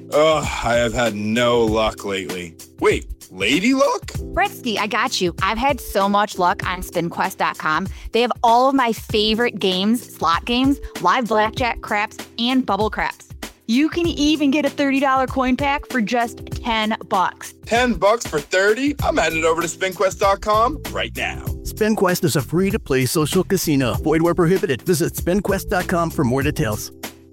Ugh, I have had no luck lately. Wait, lady luck? Bretsky, I got you. I've had so much luck on SpinQuest.com. They have all of my favorite games, slot games, live blackjack, craps, and bubble craps. You can even get a $30 coin pack for just $10. $10 for 30? I'm headed over to SpinQuest.com right now. SpinQuest is a free-to-play social casino. Void where prohibited. Visit SpinQuest.com for more details.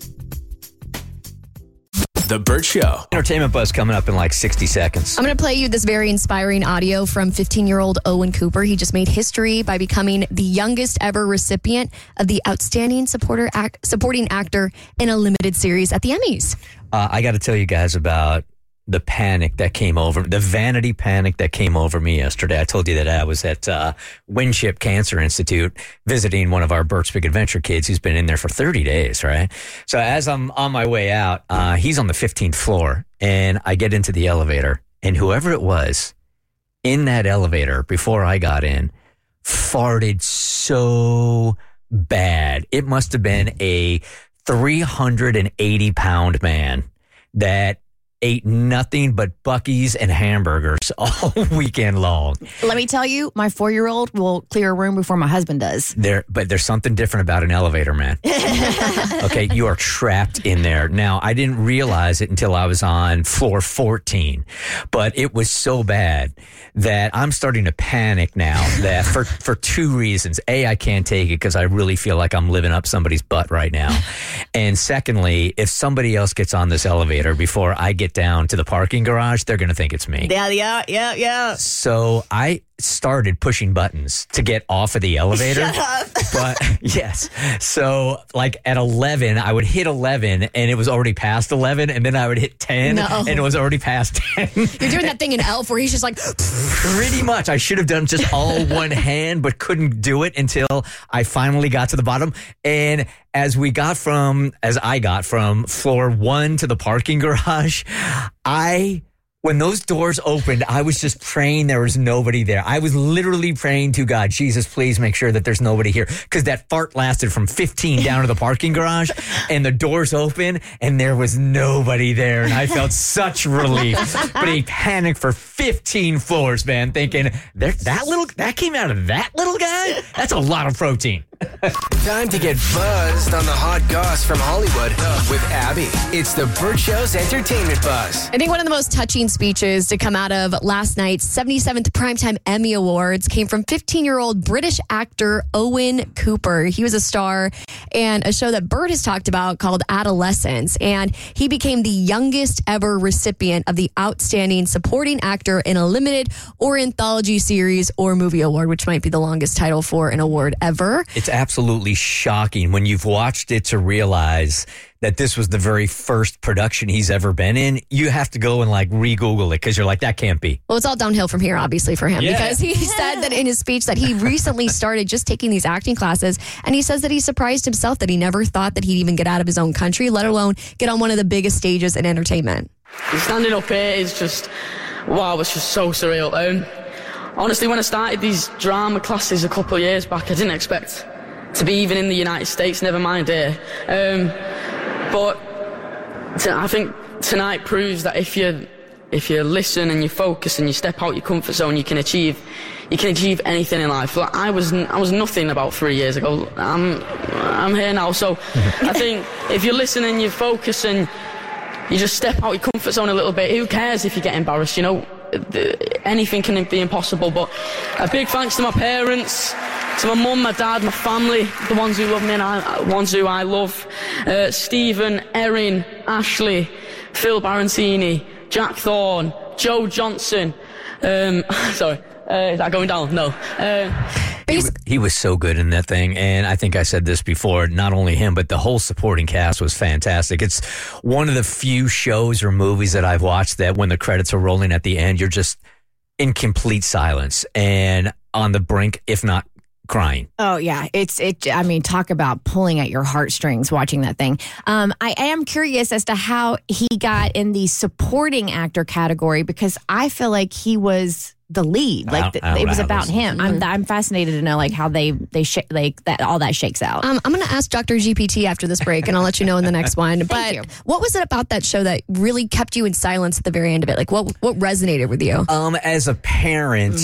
The Burt Show. Entertainment buzz coming up in like 60 seconds. I'm going to play you this very inspiring audio from 15-year-old Owen Cooper. He just made history by becoming the youngest ever recipient of the Outstanding Supporting Actor in a Limited Series at the Emmys. I got to tell you guys about the panic that came over, the vanity panic that came over me yesterday. I told you that I was at Winship Cancer Institute visiting one of our Burt's Big Adventure kids who's been in there for 30 days, right? So as I'm on my way out, he's on the 15th floor, and I get into the elevator, and whoever it was in that elevator before I got in farted so bad. It must have been a 380-pound man that ate nothing but Buc-ee's and hamburgers all weekend long. Let me tell you, my 4-year-old will clear a room before my husband does. But there's something different about an elevator, man. Okay, you are trapped in there. Now, I didn't realize it until I was on floor 14, but it was so bad that I'm starting to panic now that for two reasons. A, I can't take it because I really feel like I'm living up somebody's butt right now. And secondly, if somebody else gets on this elevator before I get down to the parking garage, they're going to think it's me. Yeah. So I started pushing buttons to get off of the elevator. Shut up. But yes. So like at 11, I would hit 11 and it was already past 11. And then I would hit 10 and it was already past 10. You're doing that thing in Elf where he's just like... Pretty much. I should have done just all one hand, but couldn't do it until I finally got to the bottom. And as I got from floor 1 to the parking garage, when those doors opened, I was just praying there was nobody there. I was literally praying to God, Jesus, please make sure that there's nobody here. Because that fart lasted from 15 down to the parking garage, and the doors open, and there was nobody there. And I felt such relief. But a panic for 15 floors, man, thinking, that came out of that little guy? That's a lot of protein. Time to get buzzed on the hot goss from Hollywood with Abby. It's the Burt Show's Entertainment Buzz. I think one of the most touching speeches to come out of last night's 77th Primetime Emmy Awards came from 15-year-old British actor Owen Cooper. He was a star in a show that Burt has talked about called Adolescence, and he became the youngest ever recipient of the Outstanding Supporting Actor in a Limited or Anthology Series or Movie Award, which might be the longest title for an award ever. It's absolutely shocking when you've watched it to realize that this was the very first production he's ever been in. You have to go and like re-Google it because you're like, that can't be. Well, it's all downhill from here, obviously, for him, because he said that in his speech that he recently started just taking these acting classes, and he says that he surprised himself that he never thought that he'd even get out of his own country, let alone get on one of the biggest stages in entertainment. Standing up here is just, wow, it's just so surreal. Honestly, when I started these drama classes a couple of years back, I didn't expect to be even in the United States, never mind here. But I think tonight proves that if you listen and you focus and you step out your comfort zone, you can achieve anything in life. Like I was nothing about 3 years ago. I'm here now. So I think if you listen and you focus and you just step out your comfort zone a little bit, who cares if you get embarrassed? You know, anything can be impossible. But a big thanks to my parents, to my mum, my dad, my family, the ones who love me and the ones who I love. Stephen, Erin, Ashley, Phil Barantini, Jack Thorne, Joe Johnson. Sorry, is that going down? No. He was so good in that thing, and I think I said this before, not only him, but the whole supporting cast was fantastic. It's one of the few shows or movies that I've watched that when the credits are rolling at the end, you're just in complete silence and on the brink, if not crying. Oh, yeah. I mean, talk about pulling at your heartstrings watching that thing. I am curious as to how he got in the supporting actor category, because I feel like he was the lead. Like it was about him. I'm fascinated to know like how they all that shakes out. I'm going to ask Dr. GPT after this break, and I'll let you know in the next one. But what was it about that show that really kept you in silence at the very end of it? Like what resonated with you? As a parent,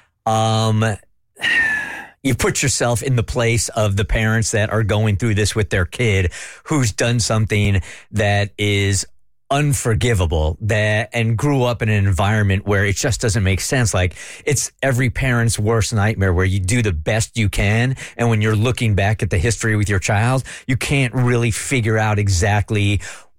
you put yourself in the place of the parents that are going through this with their kid who's done something that is unforgivable and grew up in an environment where it just doesn't make sense. Like it's every parent's worst nightmare where you do the best you can. And when you're looking back at the history with your child, you can't really figure out exactly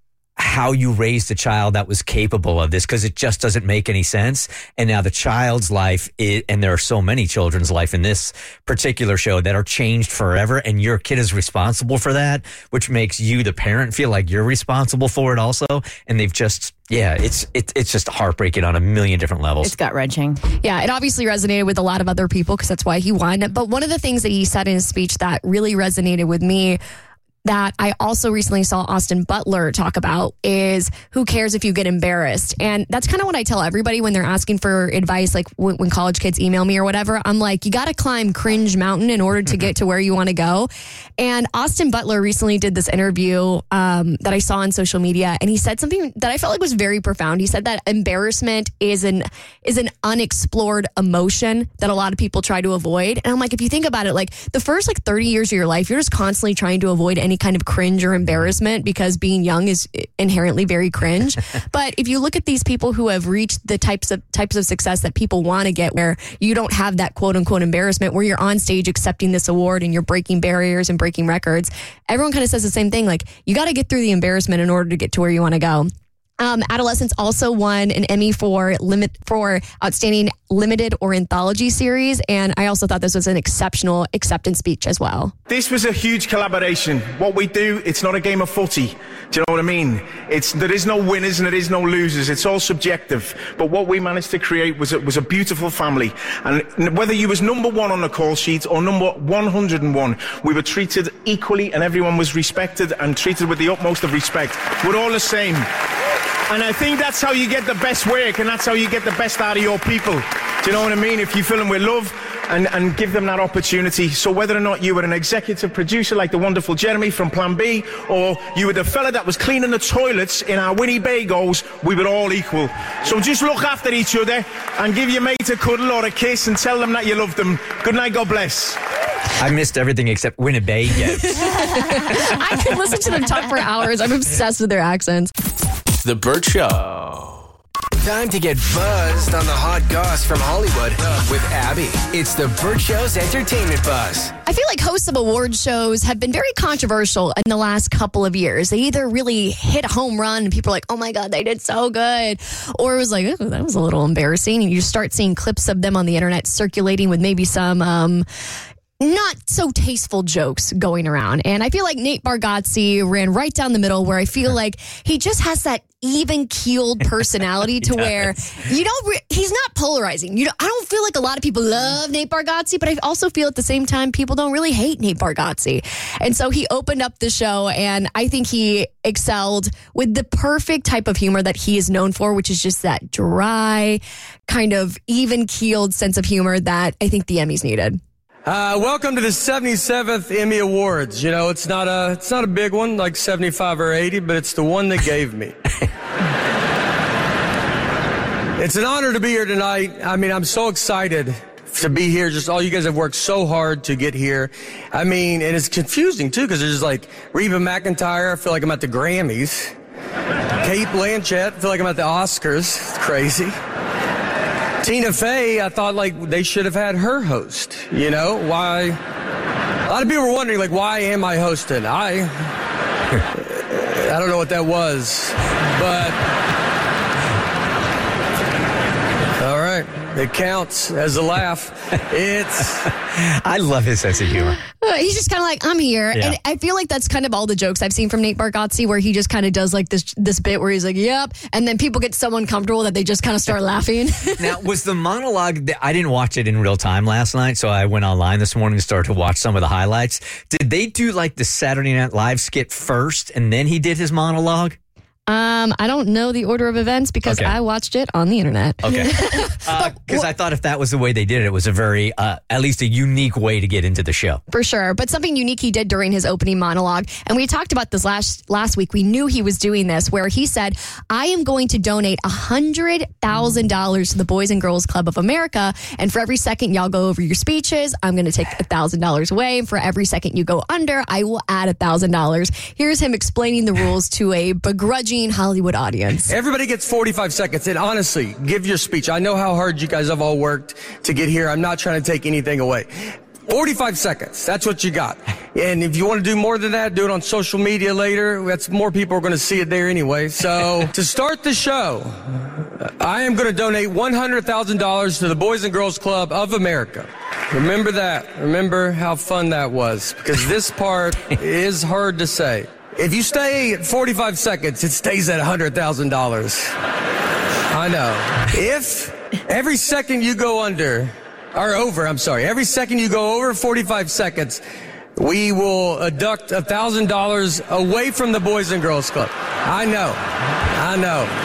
how you raised a child that was capable of this because it just doesn't make any sense. And now the child's life and there are so many children's life in this particular show that are changed forever, and your kid is responsible for that, which makes you, the parent, feel like you're responsible for it also. And they've just, it's just heartbreaking on a million different levels. It's gut-wrenching. Yeah, it obviously resonated with a lot of other people because that's why he won. But one of the things that he said in his speech that really resonated with me that I also recently saw Austin Butler talk about is who cares if you get embarrassed? And that's kind of what I tell everybody when they're asking for advice, like when college kids email me or whatever. I'm like, you got to climb cringe mountain in order to get to where you want to go. And Austin Butler recently did this interview that I saw on social media, and he said something that I felt like was very profound. He said that embarrassment is an unexplored emotion that a lot of people try to avoid. And I'm like, if you think about it, like the first 30 years of your life, you're just constantly trying to avoid any kind of cringe or embarrassment because being young is inherently very cringe. But if you look at these people who have reached the types of success that people want to get, where you don't have that quote unquote embarrassment, where you're on stage accepting this award and you're breaking barriers and breaking records, everyone kind of says the same thing. Like you got to get through the embarrassment in order to get to where you want to go. Adolescents also won an Emmy for Outstanding Limited or Anthology Series, and I also thought this was an exceptional acceptance speech as well. This was a huge collaboration. What we do, it's not a game of footy. Do you know what I mean? There is no winners and there is no losers. It's all subjective. But what we managed to create was a beautiful family. And whether you was number one on the call sheet or number 101, we were treated equally, and everyone was respected and treated with the utmost of respect. We're all the same. And I think that's how you get the best work, and that's how you get the best out of your people. Do you know what I mean? If you fill them with love and give them that opportunity. So whether or not you were an executive producer like the wonderful Jeremy from Plan B, or you were the fella that was cleaning the toilets in our Winnebagos, we were all equal. So just look after each other and give your mate a cuddle or a kiss and tell them that you love them. Good night, God bless. I missed everything except Winnebago. I could listen to them talk for hours. I'm obsessed with their accents. The Burt Show. Time to get buzzed on the hot goss from Hollywood with Abby. It's the Burt Show's entertainment buzz. I feel like hosts of award shows have been very controversial in the last couple of years. They either really hit a home run and people are like, oh my God, they did so good. Or it was like, oh, that was a little embarrassing. And you start seeing clips of them on the internet circulating with maybe some not so tasteful jokes going around. And I feel like Nate Bargatze ran right down the middle, where I feel like he just has that even-keeled personality to where he's not polarizing. I don't feel like a lot of people love Nate Bargatze, but I also feel at the same time people don't really hate Nate Bargatze. And so he opened up the show, and I think he excelled with the perfect type of humor that he is known for, which is just that dry, kind of even-keeled sense of humor that I think the Emmys needed. Welcome to the 77th Emmy Awards. You know, it's not a big one like 75 or 80, but it's the one they gave me. It's an honor to be here tonight. I mean, I'm so excited to be here. Just all you guys have worked so hard to get here. I mean, and it's confusing too, because there's like Reba McEntire. I feel like I'm at the Grammys. Cate Blanchett. I feel like I'm at the Oscars. It's crazy. Tina Fey, I thought like they should have had her host. You know, why? A lot of people were wondering like, why am I hosting? I don't know what that was, but all right, it counts as a laugh. I love his sense of humor. He's just kind of like, I'm here. Yeah. And I feel like that's kind of all the jokes I've seen from Nate Bargatze, where he just kind of does like this bit where he's like, yep. And then people get so uncomfortable that they just kind of start laughing. Now, was the monologue, I didn't watch it in real time last night, so I went online this morning and started to watch some of the highlights. Did they do like the Saturday Night Live skit first and then he did his monologue? I don't know the order of events because I watched it on the internet. Okay. Because I thought if that was the way they did it, it was a very, at least a unique way to get into the show. For sure. But something unique he did during his opening monologue, and we talked about this last week. We knew he was doing this, where he said, I am going to donate $100,000 to the Boys and Girls Club of America. And for every second y'all go over your speeches, I'm going to take $1,000 away. And for every second you go under, I will add $1,000. Here's him explaining the rules to a begrudging Hollywood audience. Everybody gets 45 seconds. And honestly, give your speech. I know how hard you guys have all worked to get here. I'm not trying to take anything away. 45 seconds. That's what you got. And if you want to do more than that, do it on social media later. That's more people are going to see it there anyway. So to start the show, I am going to donate $100,000 to the Boys and Girls Club of America. Remember that. Remember how fun that was, because this part is hard to say. If you stay at 45 seconds, it stays at $100,000. I know. If every second you go under, or over, I'm sorry, every second you go over 45 seconds, we will deduct $1,000 away from the Boys and Girls Club. I know.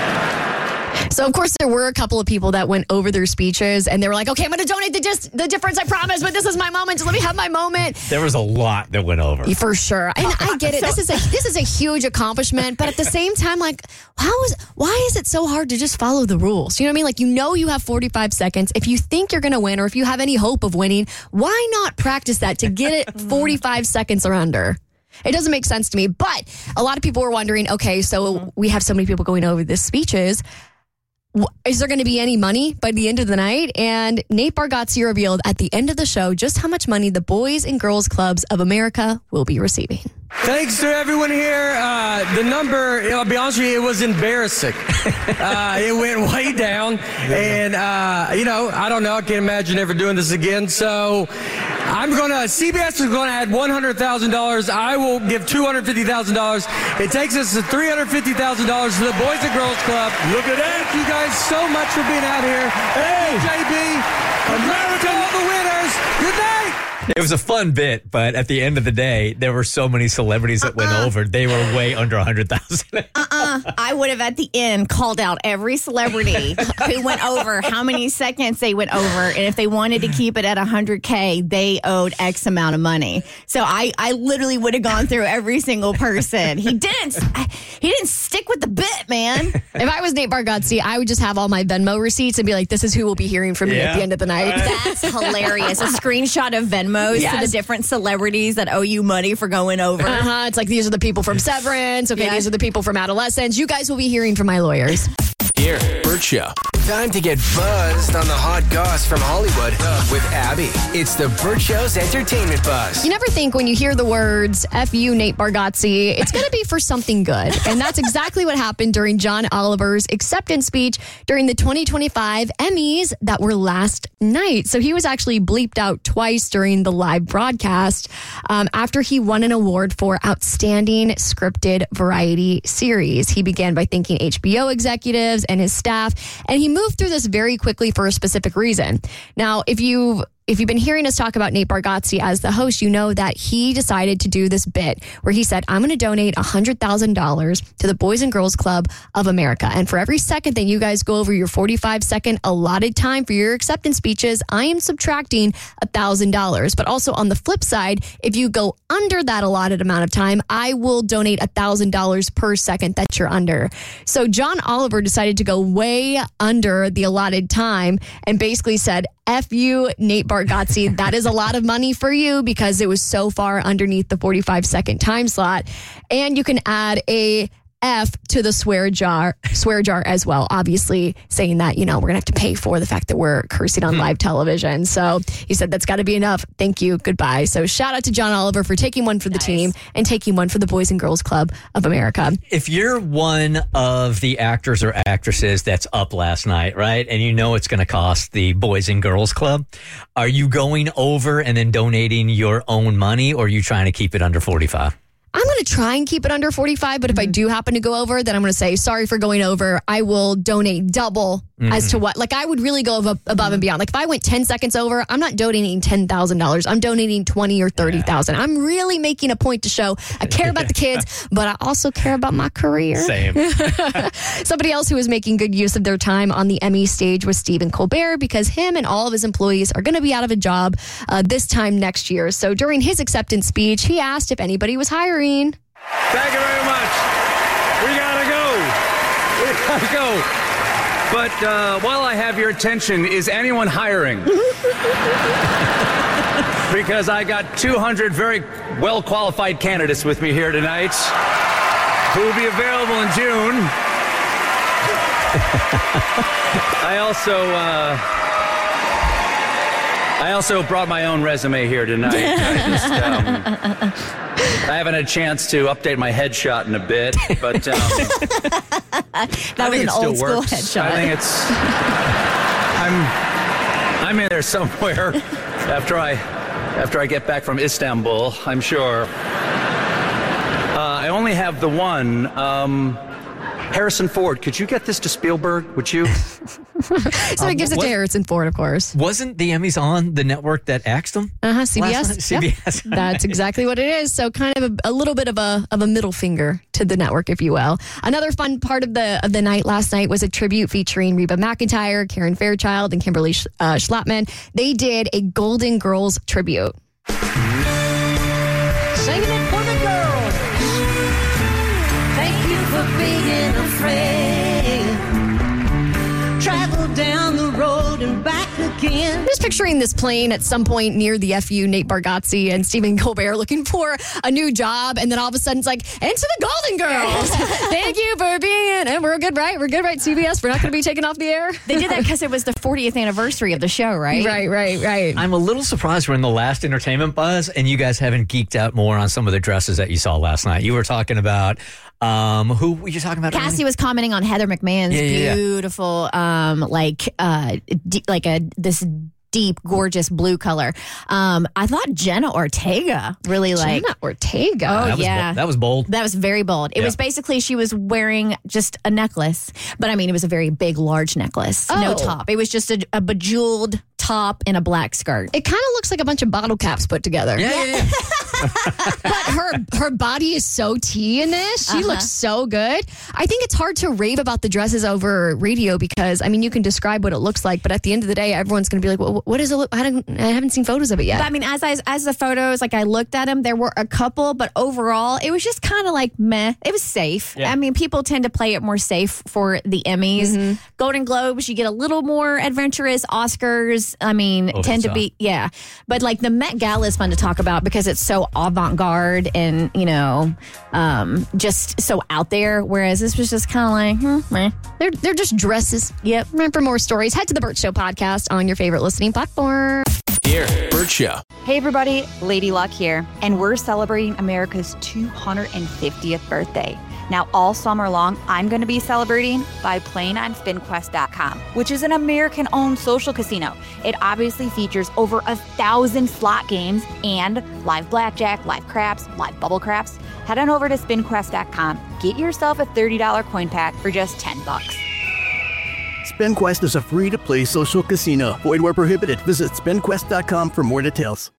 So, of course, there were a couple of people that went over their speeches and they were like, okay, I'm going to donate the difference, I promise, but this is my moment. Just let me have my moment. There was a lot that went over. For sure. And I get it. This is a huge accomplishment, but at the same time, like, why is it so hard to just follow the rules? You know what I mean? Like, you have 45 seconds. If you think you're going to win or if you have any hope of winning, why not practice that to get it 45 seconds or under? It doesn't make sense to me. But a lot of people were wondering, okay, so we have so many people going over these speeches. Is there going to be any money by the end of the night? And Nate Bargatze revealed at the end of the show just how much money the Boys and Girls Clubs of America will be receiving. Thanks to everyone here. The number, I'll be honest with you, it was embarrassing. It went way down. And, I don't know. I can't imagine ever doing this again. So CBS is going to add $100,000. I will give $250,000. It takes us to $350,000 to the Boys and Girls Club. Look at that. Thank you guys so much for being out here. Hey, JB. America, all the winners. Good night. It was a fun bit, but at the end of the day, there were so many celebrities that went over. They were way under 100,000. I would have at the end called out every celebrity who went over, how many seconds they went over, and if they wanted to keep it at 100K, they owed X amount of money. So I literally would have gone through every single person. He didn't stick with the bit, man. If I was Nate Bargatze, I would just have all my Venmo receipts and be like, this is who will be hearing from me at the end of the night. That's hilarious. A screenshot of Venmos to the different celebrities that owe you money for going over. It's like, these are the people from Severance. Okay, these are the people from Adolescence. You guys will be hearing from my lawyers. Here, Bert Show. Time to get buzzed on the hot goss from Hollywood with Abby. It's the Bert Show's Entertainment Buzz. You never think when you hear the words, F you, Nate Bargatze, it's going to be for something good. And that's exactly what happened during John Oliver's acceptance speech during the 2025 Emmys that were last night. So he was actually bleeped out twice during the live broadcast after he won an award for Outstanding Scripted Variety Series. He began by thanking HBO executives and his staff, and he moved through this very quickly for a specific reason. Now, if you've been hearing us talk about Nate Bargatze as the host, you know that he decided to do this bit where he said, I'm going to donate $100,000 to the Boys and Girls Club of America. And for every second that you guys go over your 45-second allotted time for your acceptance speeches, I am subtracting $1,000. But also on the flip side, if you go under that allotted amount of time, I will donate $1,000 per second that you're under. So John Oliver decided to go way under the allotted time and basically said, F you, Nate Bargatze. That is a lot of money for you because it was so far underneath the 45-second time slot. And you can add a F to the swear jar as well. Obviously saying that, we're going to have to pay for the fact that we're cursing on live television. So he said, that's got to be enough. Thank you. Goodbye. So shout out to John Oliver for taking one for the team and taking one for the Boys and Girls Club of America. If you're one of the actors or actresses that's up last night, right, and you know it's going to cost the Boys and Girls Club, are you going over and then donating your own money, or are you trying to keep it under 45? I'm going to try and keep it under 45, but if I do happen to go over, then I'm going to say, sorry for going over. I will donate double as to what. Like, I would really go above and beyond. Like, if I went 10 seconds over, I'm not donating $10,000. I'm donating $20,000 or $30,000. I'm really making a point to show I care about the kids, but I also care about my career. Same. Somebody else who was making good use of their time on the Emmy stage was Stephen Colbert, because him and all of his employees are going to be out of a job this time next year. So during his acceptance speech, he asked if anybody was hiring. Thank you very much. We gotta go. But while I have your attention, is anyone hiring? Because I got 200 very well-qualified candidates with me here tonight who will be available in June. I also brought my own resume here tonight. I haven't had a chance to update my headshot in a bit, but that was an old school headshot. I think I'm in there somewhere after I get back from Istanbul, I'm sure. I only have the one. Harrison Ford, could you get this to Spielberg? Would you? So he gives it to Harrison Ford, of course. Wasn't the Emmys on the network that axed them? CBS. CBS. Yep. That's exactly what it is. So kind of a little bit of a middle finger to the network, if you will. Another fun part of the night last night was a tribute featuring Reba McEntire, Karen Fairchild, and Kimberly Schlappman. They did a Golden Girls tribute. Singing it for the girls. Thank you for being a friend. Travel down the road and back again. I'm just picturing this plane at some point near the FU, Nate Bargatze and Stephen Colbert looking for a new job, and then all of a sudden it's like, into the Golden Girls. Thank you for being, and we're good, right? We're good, right, CBS? We're not going to be taken off the air? They did that because it was the 40th anniversary of the show, right? Right. I'm a little surprised we're in the last entertainment buzz, and you guys haven't geeked out more on some of the dresses that you saw last night. You were talking about, who were you talking about? Cassie was commenting on Heather McMahon's beautiful, this deep, gorgeous blue color. I thought Jenna Ortega really like. Jenna Ortega. Oh, That was bold. That was very bold. It was basically she was wearing just a necklace, but I mean, it was a very big, large necklace. No top. It was just a bejeweled top and a black skirt. It kind of looks like a bunch of bottle caps put together. Yeah. But her body is so tea in this. She looks so good. I think it's hard to rave about the dresses over radio because, I mean, you can describe what it looks like, but at the end of the day, everyone's going to be like, well, what does it look? I haven't seen photos of it yet. But I mean, as the photos, like I looked at them, there were a couple, but overall, it was just kind of like meh. It was safe. Yeah. I mean, people tend to play it more safe for the Emmys. Mm-hmm. Golden Globes, you get a little more adventurous. Oscars, I mean, tend to be, But like the Met Gala is fun to talk about because it's so avant-garde and, you know, just so out there. Whereas this was just kind of like, They're just dresses. Yep. For more stories, head to the Burt Show podcast on your favorite listening platform. Here, Burt Show. Hey everybody, Lady Luck here, and we're celebrating America's 250th birthday. Now, all summer long, I'm going to be celebrating by playing on SpinQuest.com, which is an American-owned social casino. It obviously features over 1,000 slot games and live blackjack, live craps, live bubble craps. Head on over to SpinQuest.com. Get yourself a $30 coin pack for just $10. SpinQuest is a free-to-play social casino. Void where prohibited. Visit SpinQuest.com for more details.